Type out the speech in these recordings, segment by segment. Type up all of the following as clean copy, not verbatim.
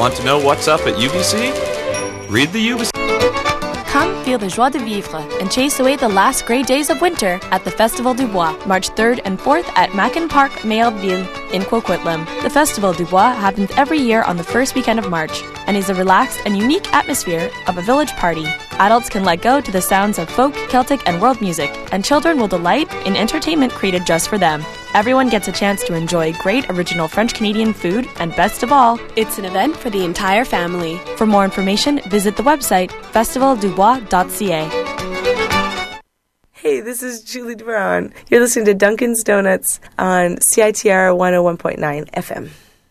Want to know what's up at UBC? Read the UBC. Come feel the joie de vivre and chase away the last grey days of winter at the Festival du Bois, March 3rd and 4th at Mackin Park, Mayerville in Coquitlam. The Festival du Bois happens every year on the first weekend of March and is a relaxed and unique atmosphere of a village party. Adults can let go to the sounds of folk, Celtic, and world music, and children will delight in entertainment created just for them. Everyone gets a chance to enjoy great original French-Canadian food, and best of all, it's an event for the entire family. For more information, visit the website festivaldubois.ca. Hey, this is Julie Brown. You're listening to Dunkin's Donuts on CITR 101.9 FM.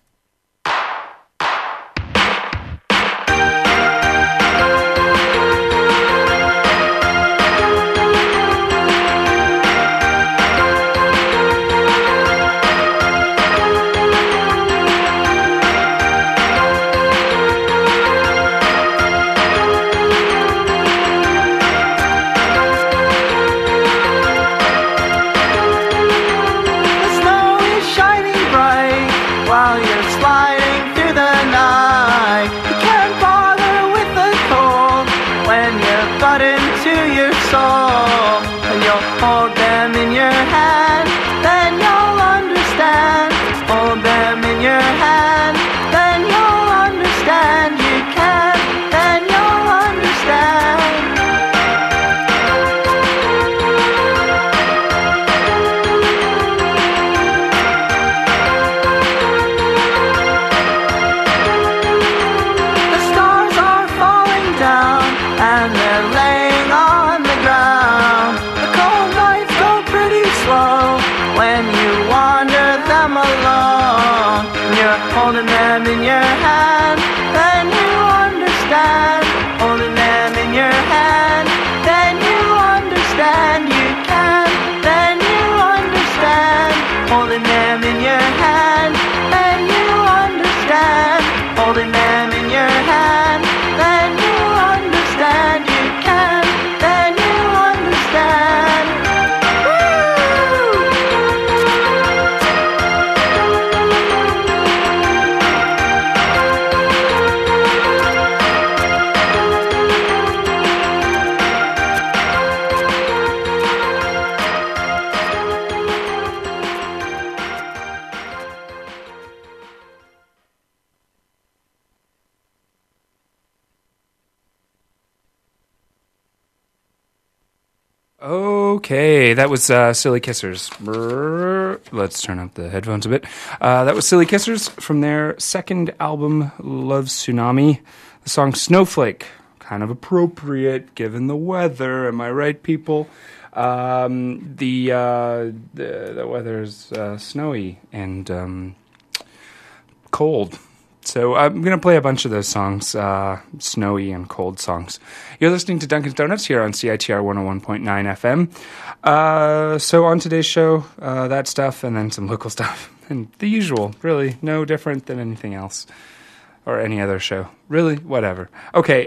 Okay, that was Silly Kissers. Let's turn up the headphones a bit. That was Silly Kissers from their second album, Love Tsunami. The song Snowflake, kind of appropriate given the weather. Am I right, people? The weather's snowy and cold. So I'm going to play a bunch of those songs, snowy and cold songs. You're listening to Dunkin's Donuts here on CITR 101.9 FM. So on today's show, that stuff and then some local stuff. And the usual, really, no different than anything else or any other show. Really, whatever. Okay,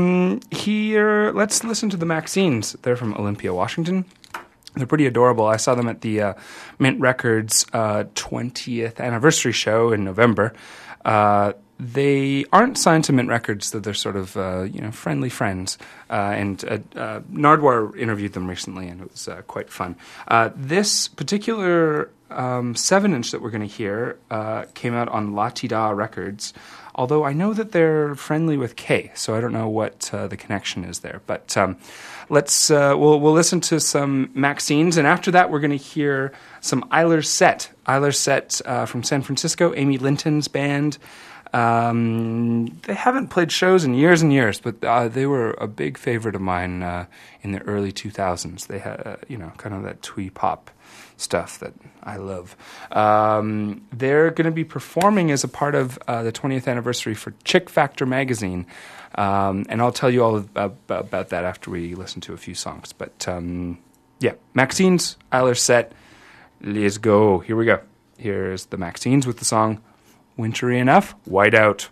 here, let's listen to the Maxines. They're from Olympia, Washington. They're pretty adorable. I saw them at the Mint Records 20th anniversary show in November. They aren't signed to Mint Records, though they're sort of, friendly friends. And Nardwar interviewed them recently, and it was quite fun. This particular 7-inch that we're going to hear came out on La Tida Records, although I know that they're friendly with Kay, so I don't know what the connection is there. But we'll listen to some Maxines, and after that we're going to hear some Eiler Set. Eiler Set from San Francisco, Amy Linton's band. They haven't played shows in years and years, but they were a big favorite of mine in the early 2000s. They had, kind of that twee pop stuff that I love. They're going to be performing as a part of the 20th anniversary for Chick Factor magazine, and I'll tell you all about that after we listen to a few songs. But Maxines, Eiler Set, let's go. Here we go. Here's the Maxines with the song Wintry Enough, Whiteout.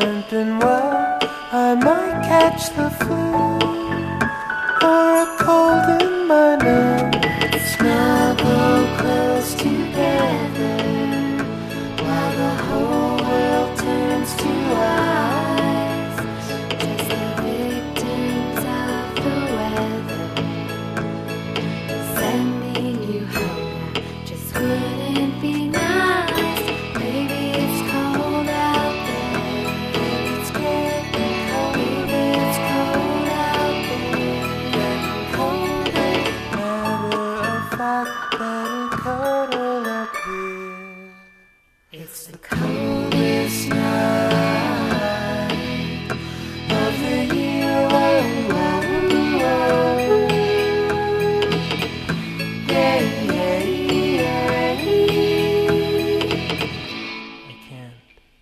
haven't been well, I might catch the flu or a cold in my nose. Snuggle close together while the whole world turns to ice. Just the victims of the weather, sending you home just wouldn't be nice. Maybe it's cold out there, it's getting cold. Maybe it's cold out there, getting colder. Matter of fact, better cuddle up here. It's the coldest night of the year. Whoa, whoa, whoa. Yeah, yeah, yeah. I can't.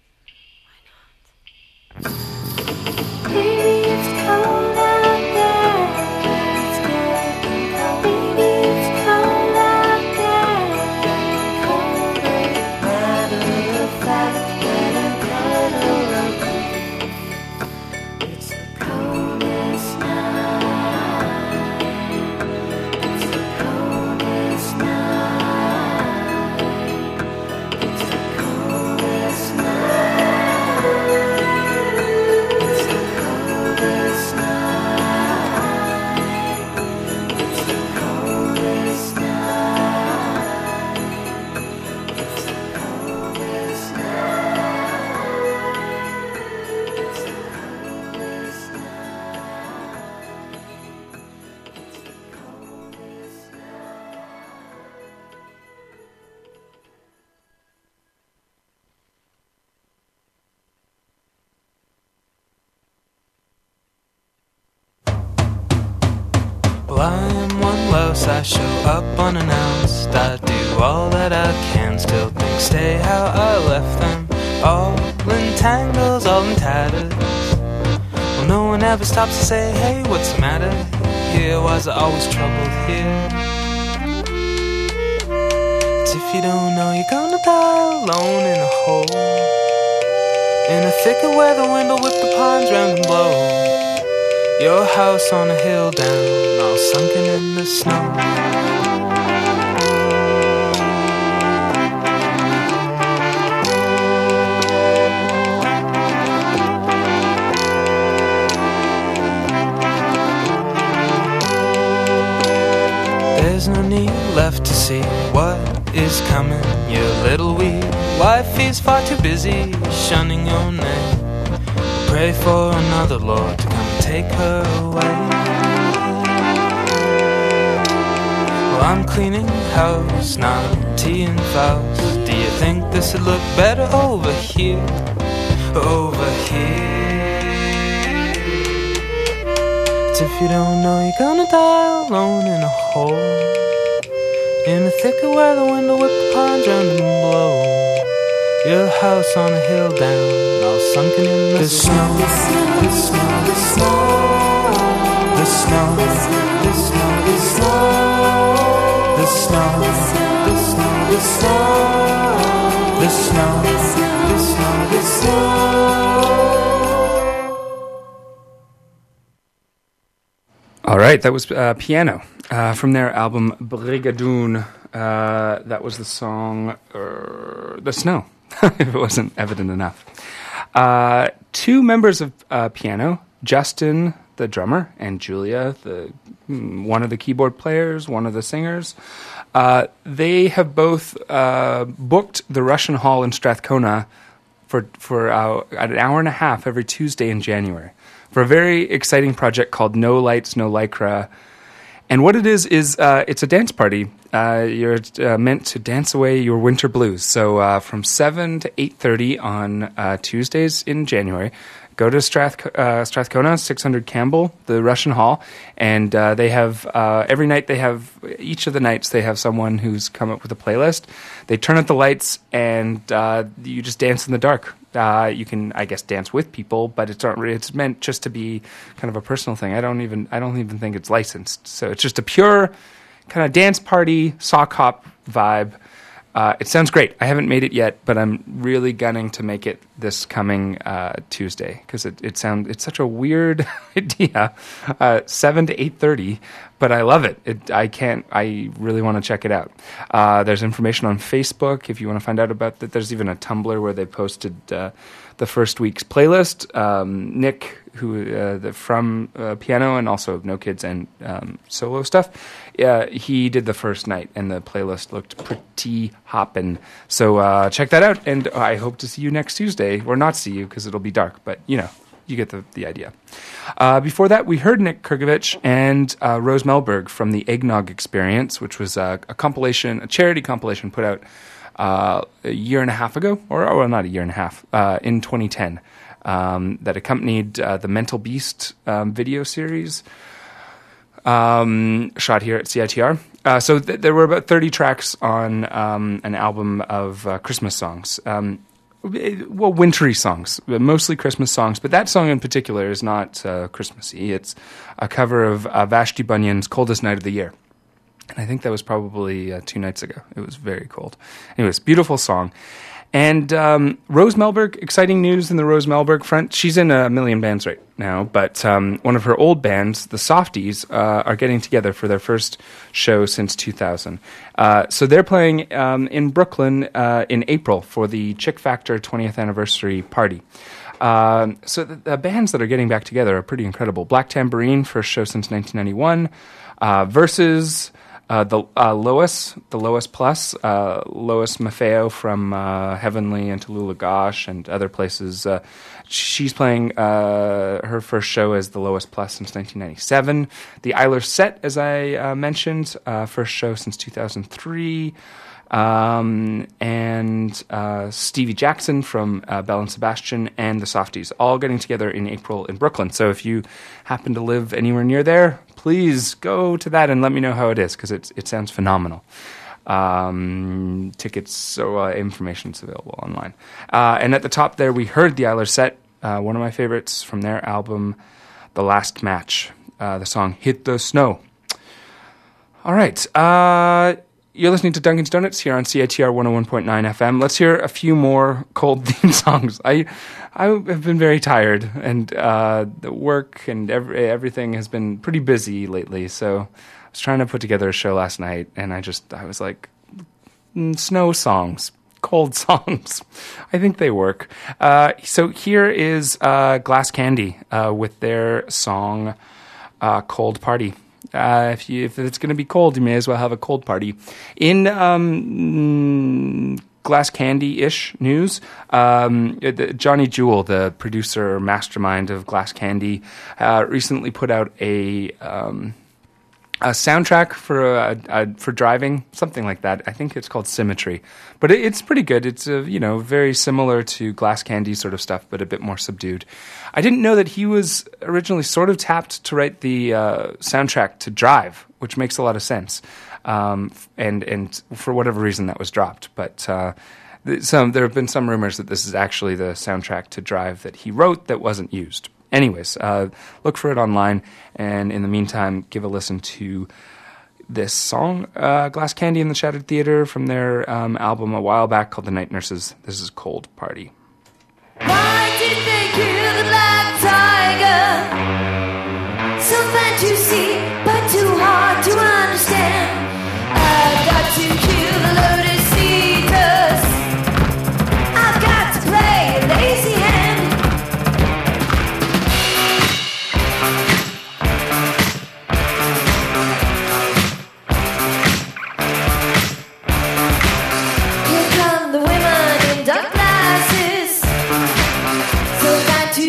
Maybe it's cold out there. It's getting cold. Maybe it's cold out there. Getting colder. Matter of fact, better cuddle up here. It's the coldest night. It's the coldest night. It's the coldest night. It's the coldest night. It's the coldest night. It's the coldest night. It's the coldest Well, I am one louse, I show up unannounced. I do all that I can, still things stay how I left them. All in tangles, all in tatters. Well, no one ever stops to say, hey, what's the matter? Here, why's there always trouble here? It's if you don't know, you're gonna die alone in a hole, in a thicket where the wind will whip the pines round and blow. Your house on a hill down, all sunken in the snow. There's no need left to see what is coming. Your little wee wife is far too busy shunning your name. Pray for another Lord to come and take her away. Well, I'm cleaning house, not tea and Faust. Do you think this would look better over here? Over here. It's if you don't know, you're gonna die alone in a hole, in a thicket where the wind will whip the pines round and blow. Your house on a hill down, all sunken in the snow. The snow, the snow, the snow. The snow, the snow, the snow. The snow, the snow, the snow. The snow, the snow, the snow. All right, that was Piano from their album Brigadoon. That was the song The Snow, if it wasn't evident enough. Two members of Piano, Justin, the drummer, and Julia, one of the keyboard players, one of the singers, they have both booked the Russian Hall in Strathcona for an hour and a half every Tuesday in January for a very exciting project called No Lights, No Lycra. And what it is it's a dance party. You're meant to dance away your winter blues. So from 7 to 8:30 on Tuesdays in January, go to Strathcona, 600 Campbell, the Russian Hall, and they have every night each of the nights they have someone who's come up with a playlist. They turn out the lights and you just dance in the dark. You can, I guess, dance with people, but it's meant just to be kind of a personal thing. I don't even think it's licensed. So it's just a pure kind of dance party, sock hop vibe. It sounds great. I haven't made it yet, but I'm really gunning to make it this coming Tuesday because it's such a weird idea. 7 to 8:30, but I love it. I really want to check it out. There's information on Facebook if you want to find out about that. There's even a Tumblr where they posted the first week's playlist. Nick, who from piano and also No Kids and solo stuff, he did the first night, and the playlist looked pretty hoppin'. So check that out, and I hope to see you next Tuesday, or not see you because it'll be dark, but you get the idea. Before that, we heard Nick Kurgovich and Rose Melberg from the Eggnog Experience, which was a charity compilation put out a year and a half ago, or not a year and a half, in 2010, that accompanied the Mental Beast video series shot here at CITR. So there were about 30 tracks on an album of Christmas songs. Wintry songs, mostly Christmas songs, but that song in particular is not Christmassy. It's a cover of Vashti Bunyan's Coldest Night of the Year. And I think that was probably 2 nights ago. It was very cold. Anyways, beautiful song. And Rose Melberg, exciting news in the Rose Melberg front. She's in a million bands right now, but one of her old bands, the Softies, are getting together for their first show since 2000. So they're playing in Brooklyn in April for the Chick Factor 20th anniversary party. So the bands that are getting back together are pretty incredible. Black Tambourine, first show since 1991. Versus... the Lois Plus, Lois Maffeo from Heavenly and Tallulah Gosh and other places. She's playing her first show as the Lois Plus since 1997. The Eiler Set, as I mentioned, first show since 2003. And Stevie Jackson from Belle and Sebastian and the Softies, all getting together in April in Brooklyn. So if you happen to live anywhere near there, please go to that and let me know how it is, because it sounds phenomenal. Tickets, information's available online. And at the top there, we heard the Eiler Set, one of my favorites from their album, The Last Match, the song Hit the Snow. All right. You're listening to Duncan's Donuts here on CITR 101.9 FM. Let's hear a few more cold theme songs. I have been very tired, and the work and everything has been pretty busy lately. So I was trying to put together a show last night, and I was like, snow songs, cold songs. I think they work. So here is Glass Candy with their song Cold Party. If it's going to be cold, you may as well have a cold party. In Glass Candy-ish news, Johnny Jewel, the producer mastermind of Glass Candy, recently put out a soundtrack for driving, something like that. I think it's called Symmetry, but it's pretty good. It's very similar to Glass Candy sort of stuff, but a bit more subdued. I didn't know that he was originally sort of tapped to write the soundtrack to Drive, which makes a lot of sense. And for whatever reason that was dropped, but there have been some rumors that this is actually the soundtrack to Drive that he wrote that wasn't used. Anyways, look for it online, and in the meantime, give a listen to this song, Glass Candy and the Shattered Theater, from their album a while back called The Night Nurses. This is Cold Party. Why did they kill the black tiger? So fun to see, but too hard to understand. I've got to kill the lotus eaters. I've got to play a lazy hand. Here come the women in dark glasses. So fun to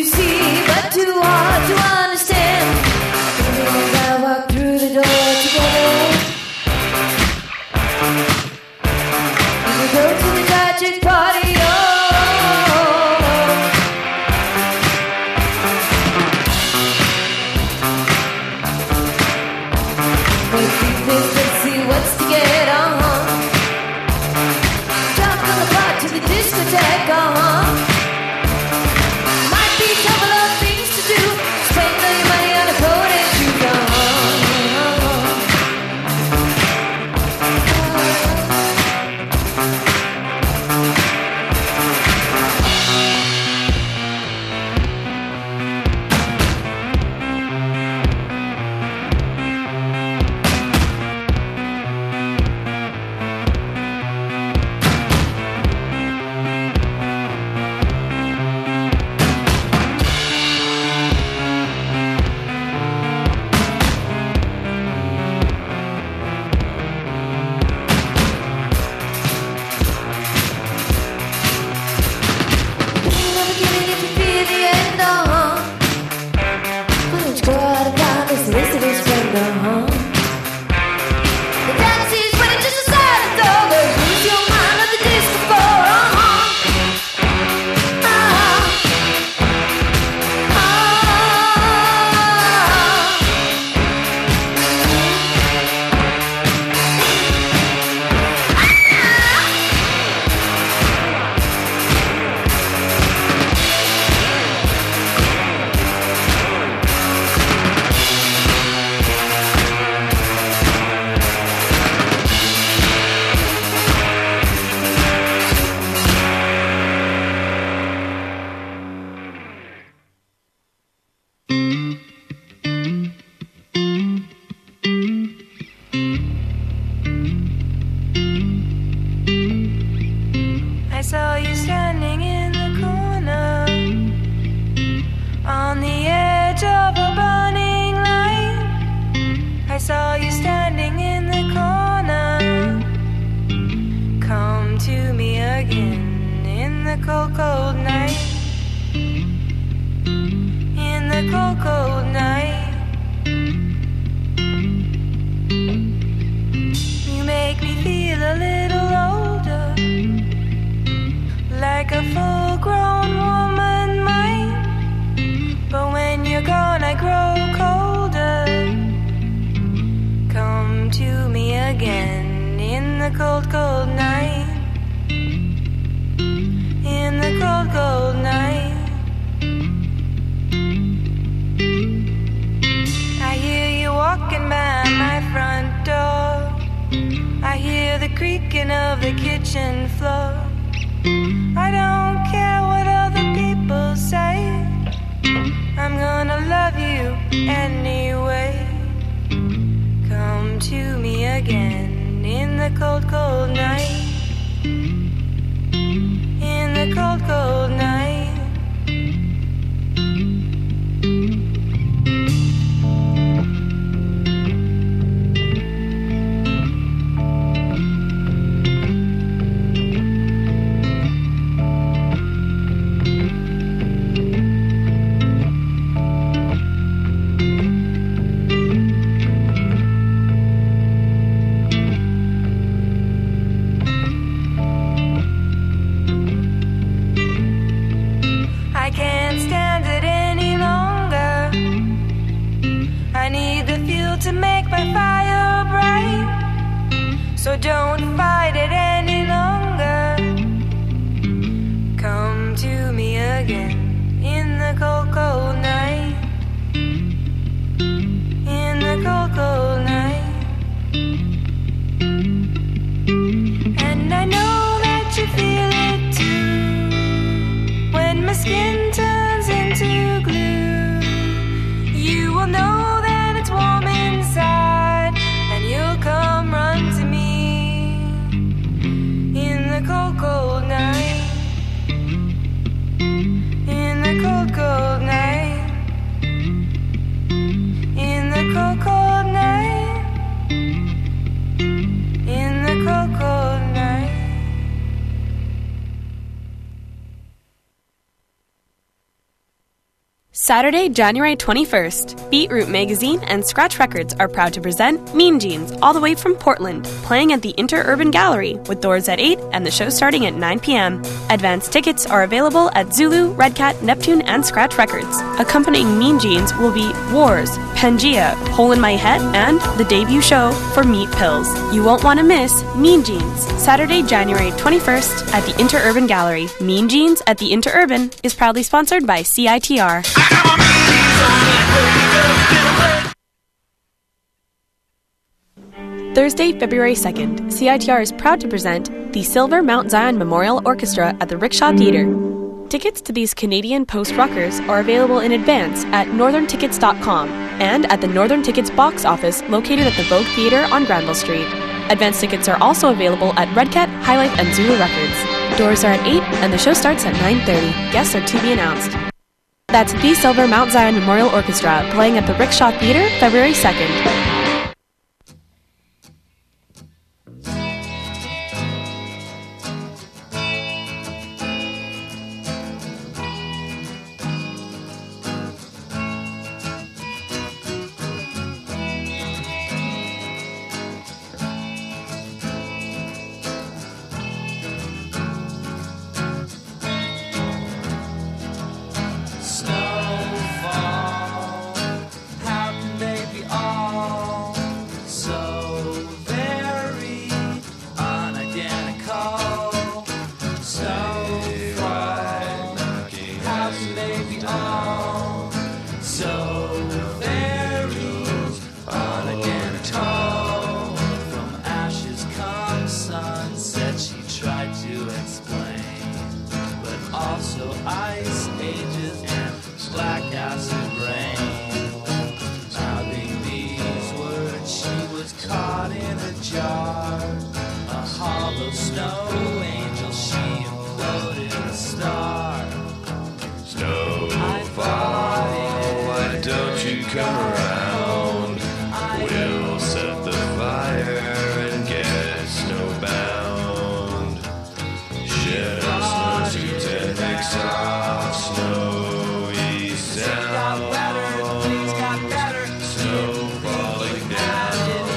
saw you standing in the corner. Come to me again in the cold, cold night. In the cold, cold night. You make me feel a little older, like a full-grown woman might. But when you're gone I grow colder. Come to me again in the cold, cold night. In the cold, cold night. I hear you walking by my front door. I hear the creaking of the kitchen floor. I don't care what other people say. I'm gonna love you anyway. Come to me again in the cold, cold night. In the cold, cold night. I can't stand it any longer. I need the fuel to make my fire bright. So don't fight it any longer. Come to me again in the cold, cold night. In the cold, cold night. And I know that you feel it too. When my skin turns into glue, you will know that it's warm inside, and you'll come run to me in the cold, cold night. In the cold, cold night. In the cold, cold night. In the cold, cold night. Saturday, January 21st, Beetroot Magazine and Scratch Records are proud to present Mean Jeans, all the way from Portland, playing at the Interurban Gallery, with doors at 8 and the show starting at 9 p.m. Advance tickets are available at Zulu, Red Cat, Neptune, and Scratch Records. Accompanying Mean Jeans will be Wars, Pangea, Hole in My Head, and the debut show for Meat Pills. You won't want to miss Mean Jeans, Saturday, January 21st at the Interurban Gallery. Mean Jeans at the Interurban is proudly sponsored by CITR. Thursday, February 2nd, CITR is proud to present the Silver Mount Zion Memorial Orchestra at the Rickshaw Theatre. Tickets to these Canadian post-rockers are available in advance at northerntickets.com and at the Northern Tickets box office located at the Vogue Theatre on Granville Street. Advance tickets are also available at Red Cat, Highlife, and Zulu Records. Doors are at 8 and the show starts at 9:30. Guests are to be announced. That's the Silver Mount Zion Memorial Orchestra playing at the Rickshaw Theatre February 2nd. Come around, we'll the fire and get snowbound. Shed our snowsuits and make soft snowy sound. Snow falling down.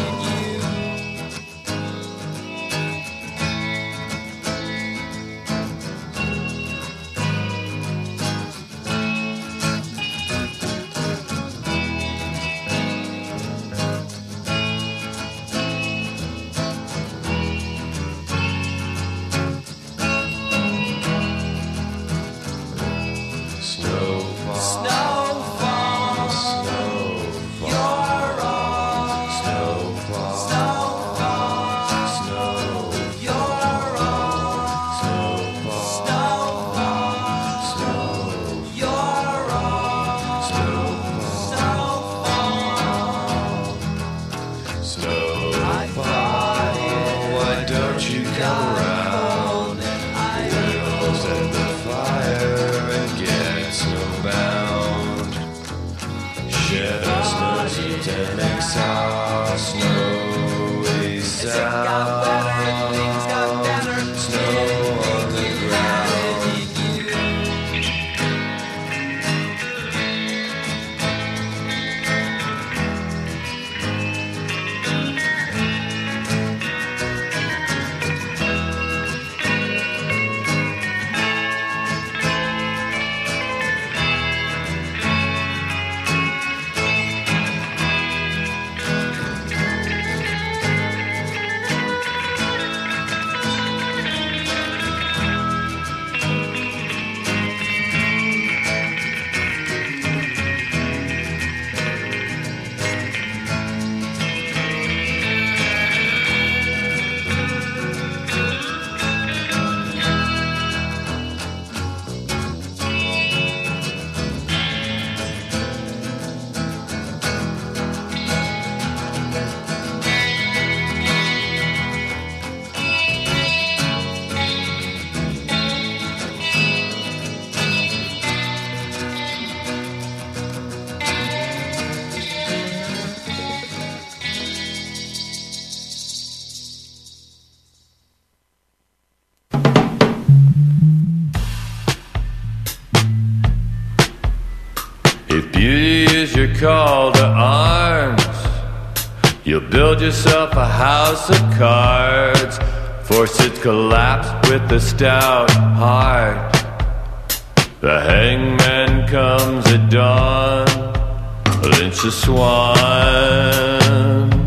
Your call to arms. You'll build yourself a house of cards, force its collapse with a stout heart. The hangman comes at dawn, lynch the swan.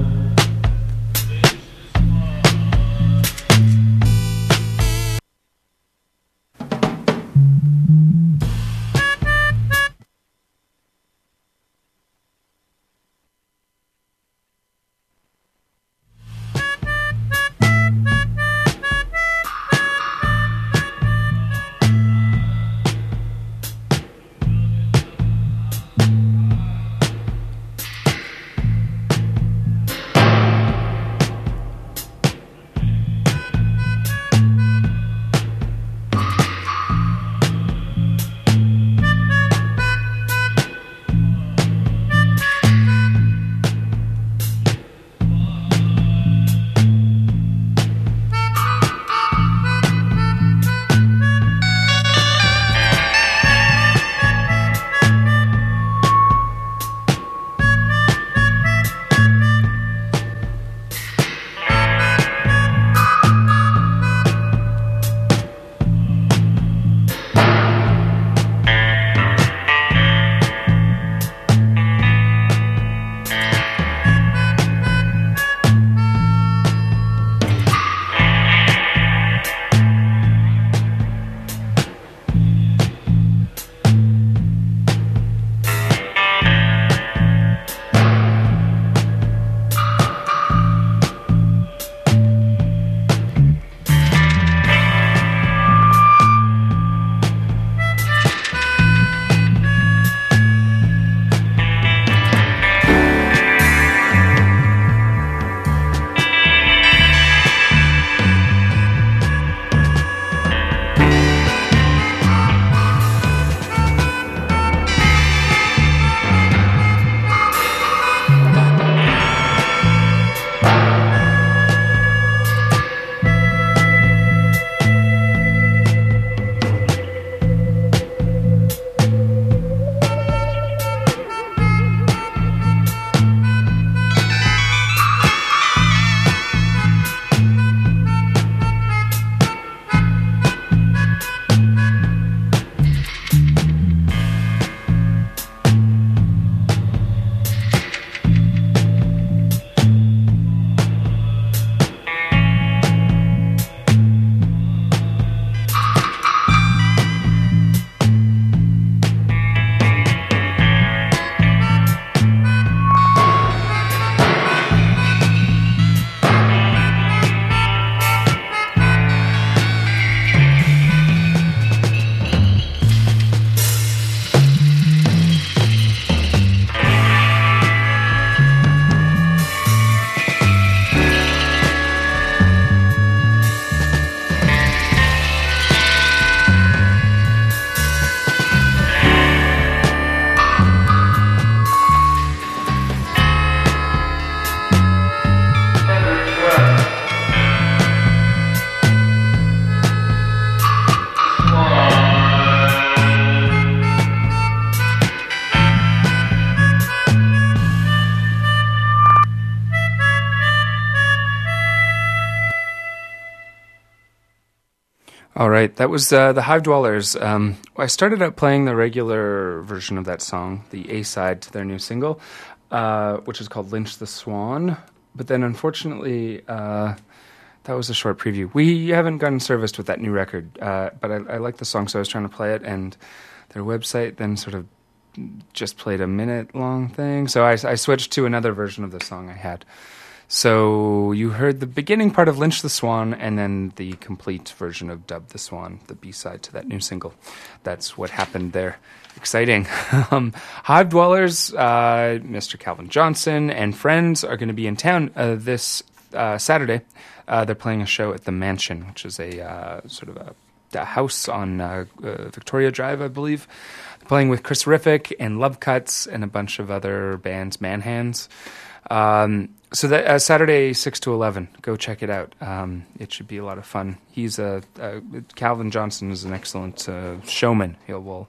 All right, that was the Hive Dwellers. I started out playing the regular version of that song, the A-side to their new single, which is called Lynch the Swan. But then, unfortunately, that was a short preview. We haven't gotten serviced with that new record, but I like the song, so I was trying to play it, and their website then sort of just played a minute-long thing. So I switched to another version of the song I had. So you heard the beginning part of Lynch the Swan and then the complete version of Dub the Swan, the B-side to that new single. That's what happened there. Exciting. Hive Dwellers, Mr. Calvin Johnson and friends are going to be in town this Saturday. They're playing a show at the Mansion, which is a sort of a house on Victoria Drive, I believe. They're playing with Chris Riffick and Love Cuts and a bunch of other bands, Manhands. So that Saturday 6 to 11, go check it out. It should be a lot of fun. He's Calvin Johnson is an excellent showman. He will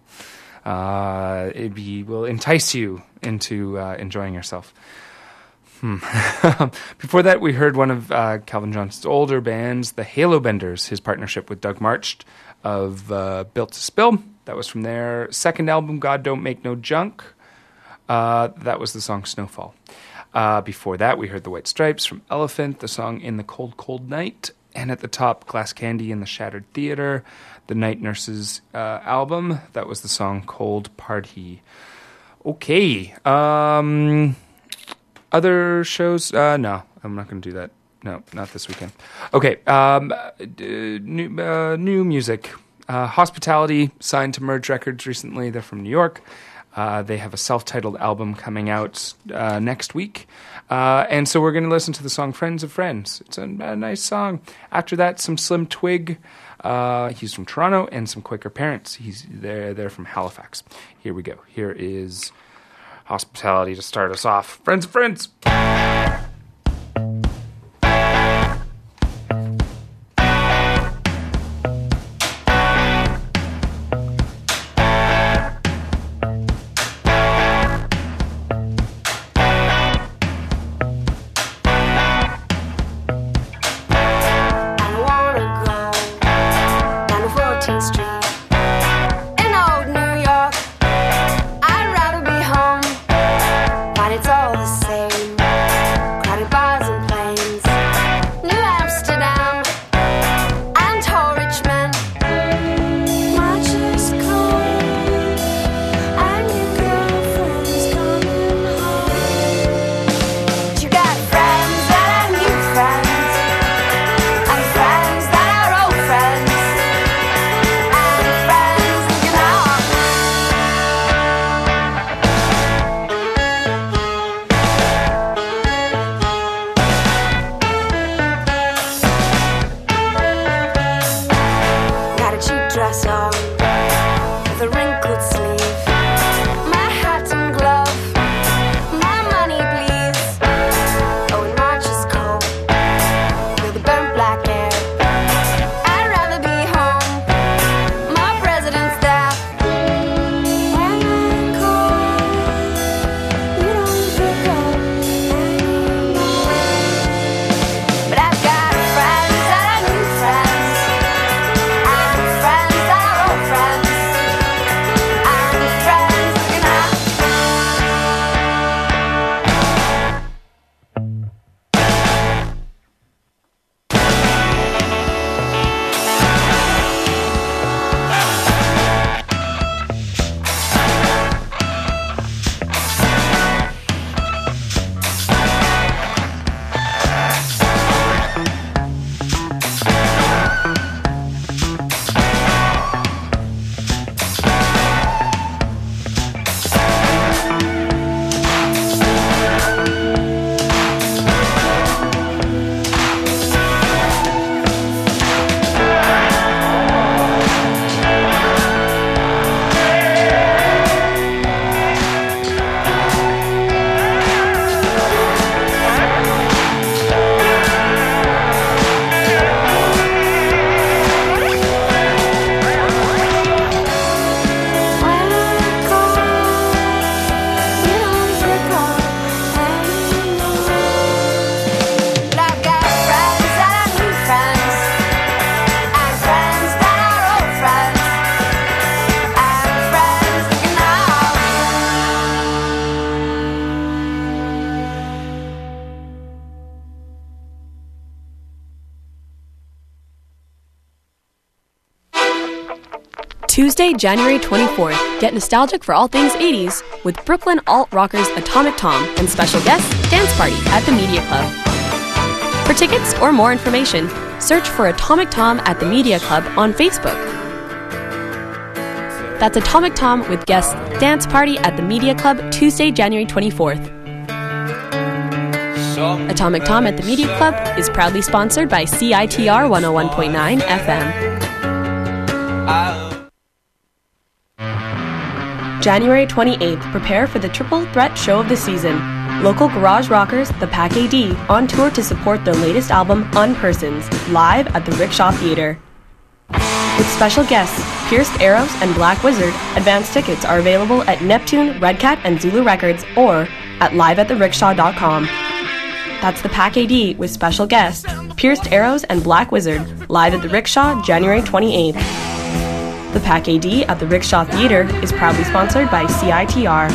entice you into enjoying yourself. Before that, we heard one of Calvin Johnson's older bands, the Halo Benders, his partnership with Doug March of Built to Spill. That was from their second album, God Don't Make No Junk. That was the song Snowfall. Before that, we heard the White Stripes from Elephant, the song In the Cold, Cold Night. And at the top, Glass Candy and the Shattered Theater, the Night Nurses album. That was the song Cold Party. Okay. Other shows? No, I'm not going to do that. No, not this weekend. Okay. New music. Hospitality signed to Merge Records recently. They're from New York. They have a self-titled album coming out next week. And so we're going to listen to the song Friends of Friends. It's a nice song. After that, some Slim Twig. He's from Toronto. And some Quaker Parents. They're from Halifax. Here we go. Here is Hospitality to start us off. Friends of Friends. It's all the same. Tuesday, January 24th, get nostalgic for all things 80s with Brooklyn alt-rockers Atomic Tom and special guest Dance Party at the Media Club. For tickets or more information, search for Atomic Tom at the Media Club on Facebook. That's Atomic Tom with guest Dance Party at the Media Club Tuesday, January 24th. Atomic Tom at the Media Club is proudly sponsored by CITR 101.9 FM. January 28th, prepare for the triple threat show of the season. Local garage rockers, the Pack AD, on tour to support their latest album, Unpersons, live at the Rickshaw Theater. With special guests, Pierced Arrows and Black Wizard, advance tickets are available at Neptune, Red Cat, and Zulu Records, or at liveattherickshaw.com. That's the Pack AD with special guests, Pierced Arrows and Black Wizard, live at the Rickshaw, January 28th. The Pack AD at the Rickshaw Theater is proudly sponsored by CITR.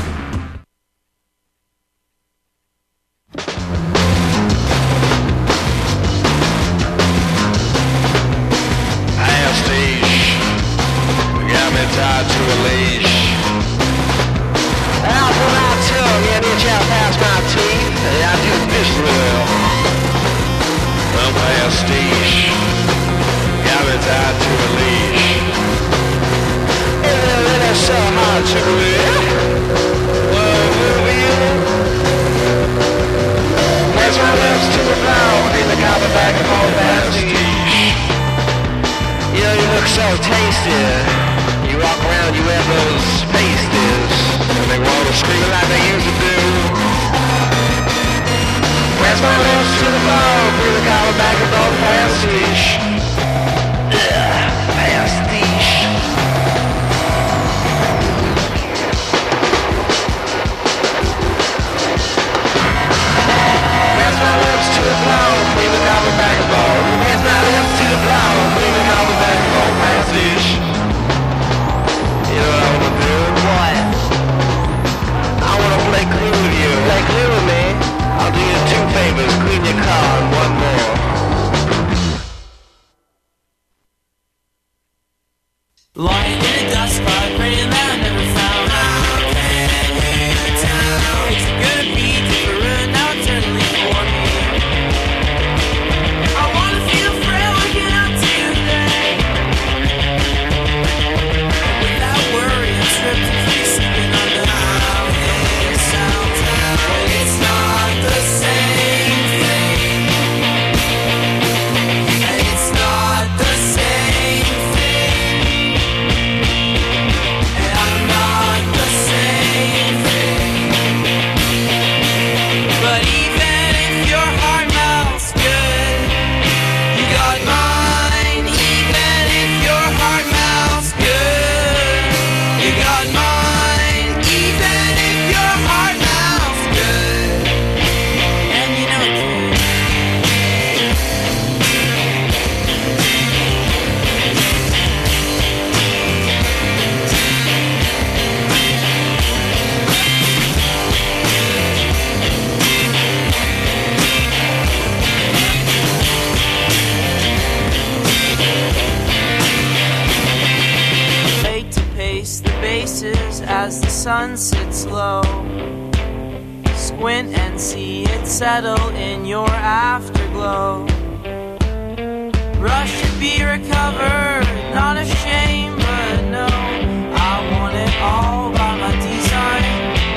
As the sun sits low, squint and see it settle in your afterglow. Rush to be recovered, not ashamed, but no, I want it all by my design.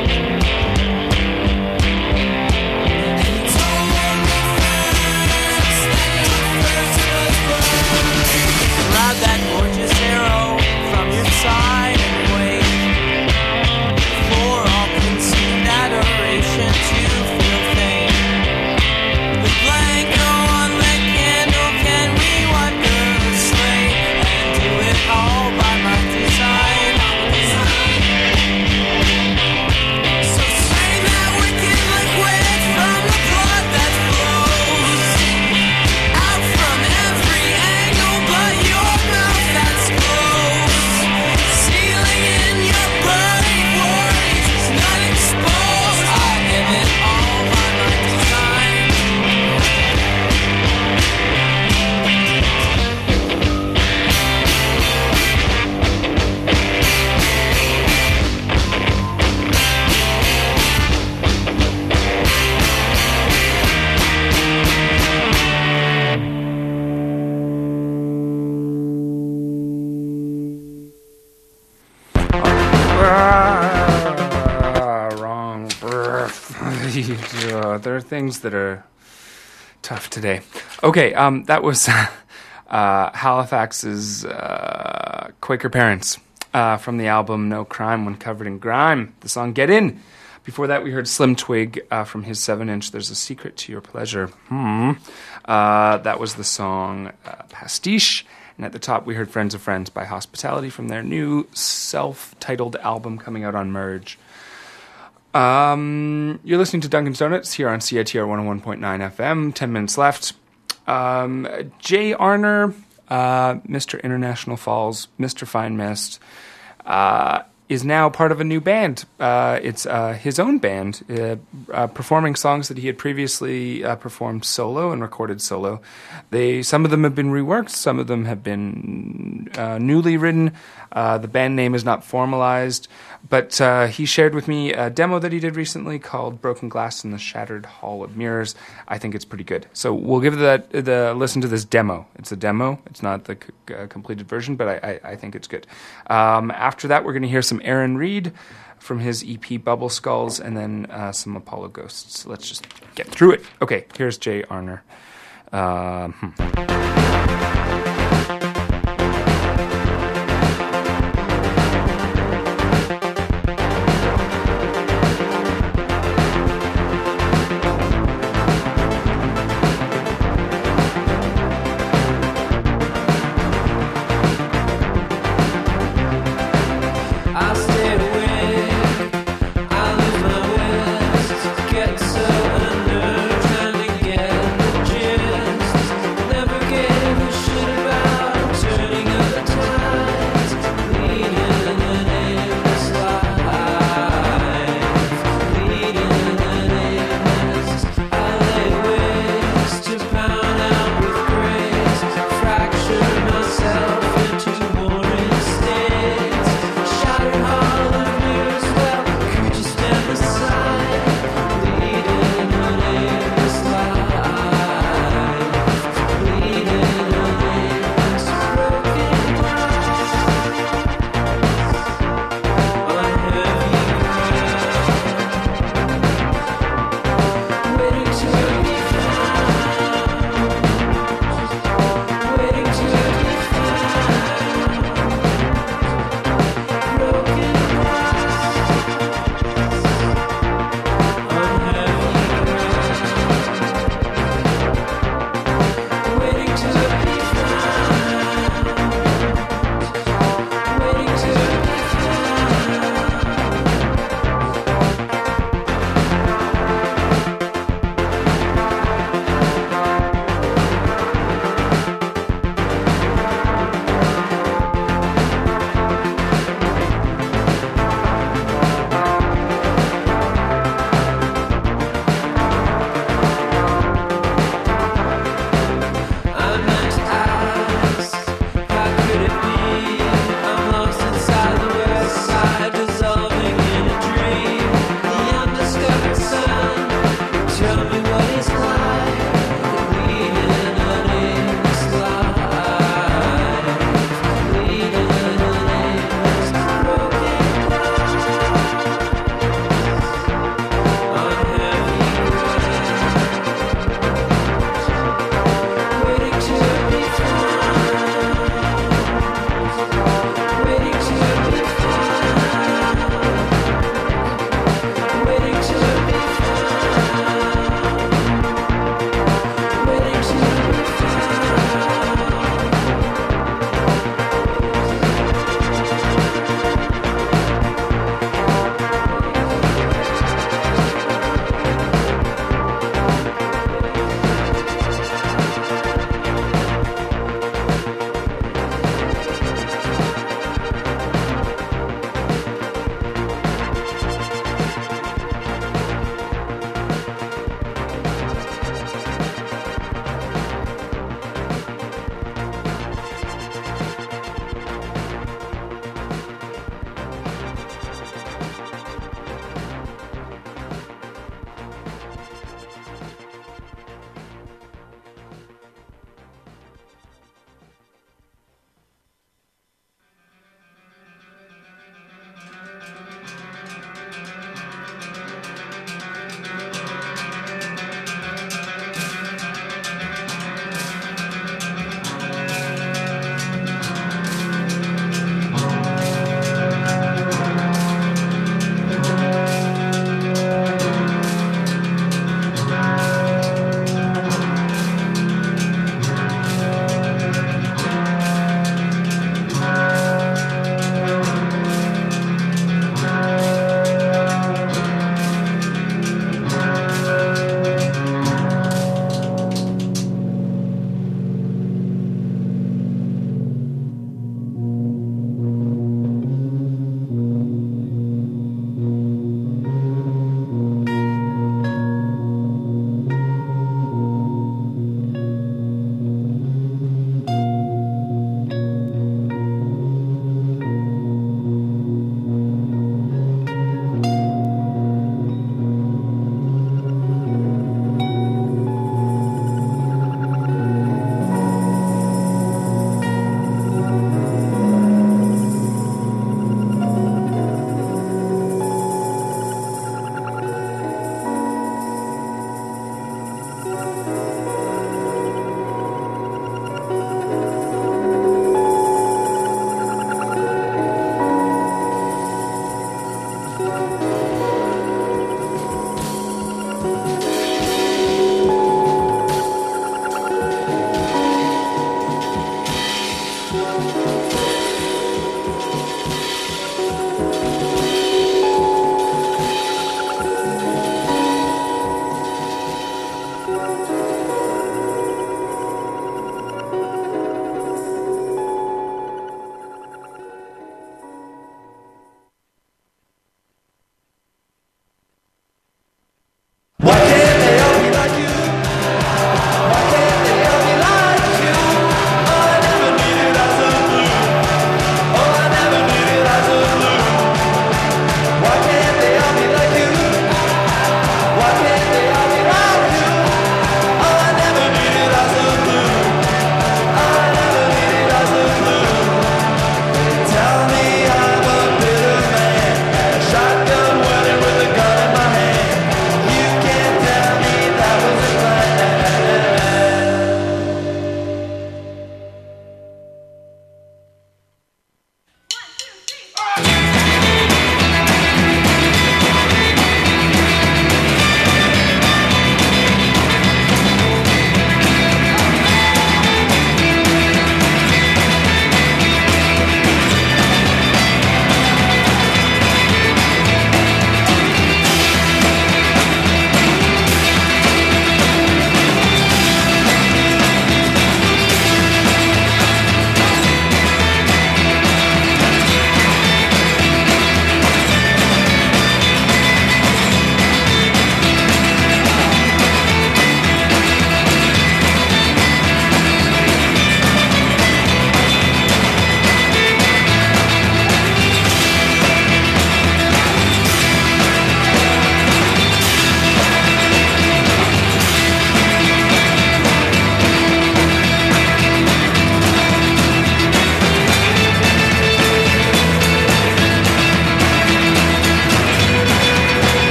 Grab that gorgeous arrow from your side. Adoration to feel fame. The blank, no unlit candle. Can we wipe the slate and do it all? There are things that are tough today. Okay, that was Halifax's Quaker Parents from the album No Crime When Covered in Grime. The song Get In. Before that, we heard Slim Twig from his 7-inch There's a Secret to Your Pleasure. That was the song Pastiche. And at the top, we heard Friends of Friends by Hospitality from their new self-titled album coming out on Merge. You're listening to Duncan's Donuts here on CITR 101.9 FM. 10 minutes left. Jay Arner, Mr. International Falls, Mr. Fine Mist, is now part of a new band. It's his own band, performing songs that he had previously performed solo and recorded solo. Some of them have been reworked, some of them have been newly written. The band name is not formalized, but he shared with me a demo that he did recently called Broken Glass in the Shattered Hall of Mirrors. I think it's pretty good. So we'll give the listen to this demo. It's a demo. It's not the completed version, but I think it's good. After that, we're going to hear some Aaron Reed from his EP Bubble Skulls, and then some Apollo Ghosts. Let's just get through it. Okay, here's Jay Arner. Get so unnerved, trying to get the gist. Never gave a shit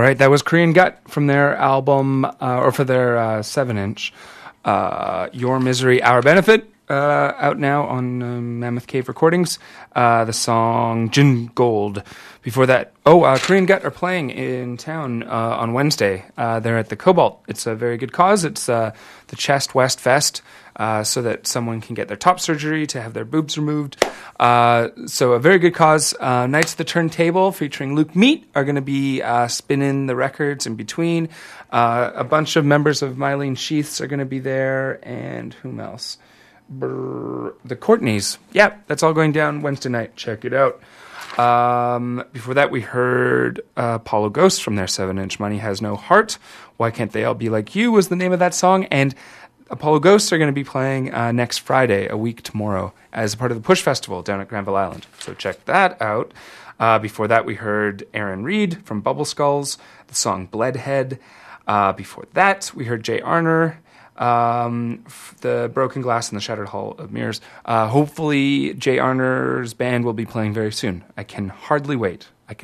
right, that was Korean Gut from their album, or for their 7-inch, Your Misery, Our Benefit, out now on Mammoth Cave Recordings. The song Jin Gold. Before that, Korean Gut are playing in town on Wednesday. They're at the Cobalt. It's a very good cause. It's the Chest West Fest, so that someone can get their top surgery to have their boobs removed. So a very good cause. Knights of the Turntable featuring Luke Meat are going to be spinning the records in between. A bunch of members of Mylene Sheaths are going to be there, and whom else? The Courtneys. Yeah, that's all going down Wednesday night. Check it out. Before that, we heard Apollo Ghost from their 7-inch Money Has No Heart. Why Can't They All Be Like You was the name of that song. And Apollo Ghosts are going to be playing next Friday, a week tomorrow, as part of the Push Festival down at Granville Island. So check that out. Before that, we heard Aaron Reed from Bubble Skulls, the song Bleedhead. Before that, we heard Jay Arner, the Broken Glass and the Shattered Hall of Mirrors. Hopefully, Jay Arner's band will be playing very soon. I can hardly wait.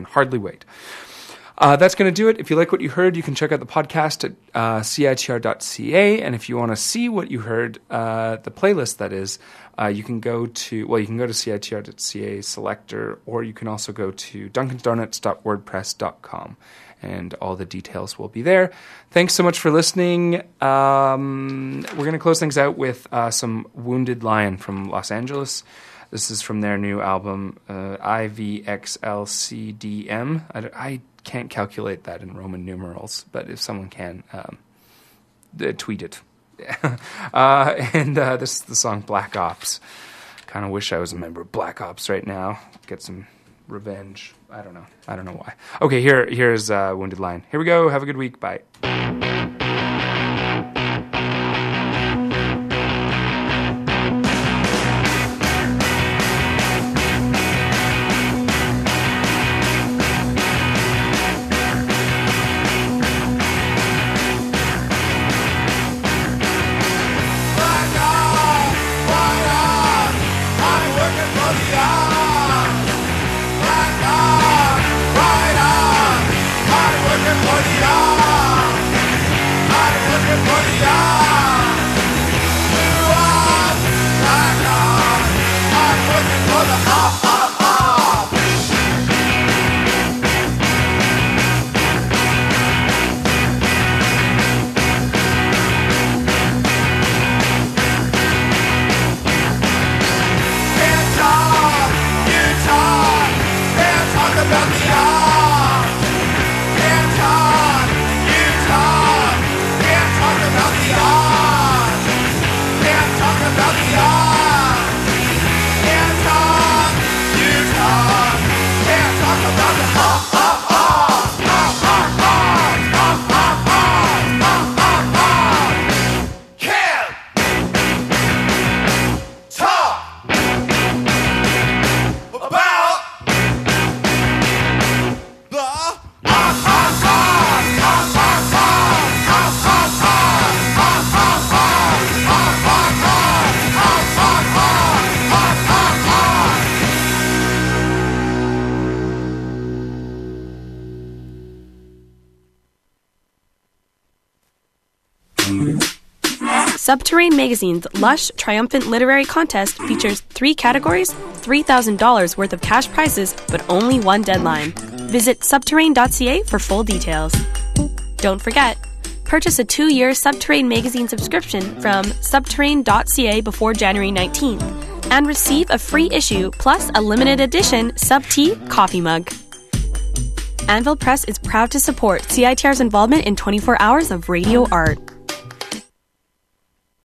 That's going to do it. If you like what you heard, you can check out the podcast at citr.ca. And if you want to see what you heard, the playlist that is, you can go to citr.ca selector, or you can also go to duncansdonuts.wordpress.com. And all the details will be there. Thanks so much for listening. We're going to close things out with some Wounded Lion from Los Angeles. This is from their new album, IVXLCDM. I can't calculate that in Roman numerals, but if someone can, tweet it. And this is the song Black Ops. Kind of wish I was a member of Black Ops right now. Get some revenge. I don't know why. Okay, here's Wounded Lion. Here we go. Have a good week. Bye. Subterrane Magazine's lush, triumphant literary contest features 3 categories, $3,000 worth of cash prizes, but only one deadline. Visit subterrane.ca for full details. Don't forget, purchase a 2-year Subterrane Magazine subscription from subterrane.ca before January 19th and receive a free issue plus a limited edition Sub-Tea coffee mug. Anvil Press is proud to support CITR's involvement in 24 hours of radio art.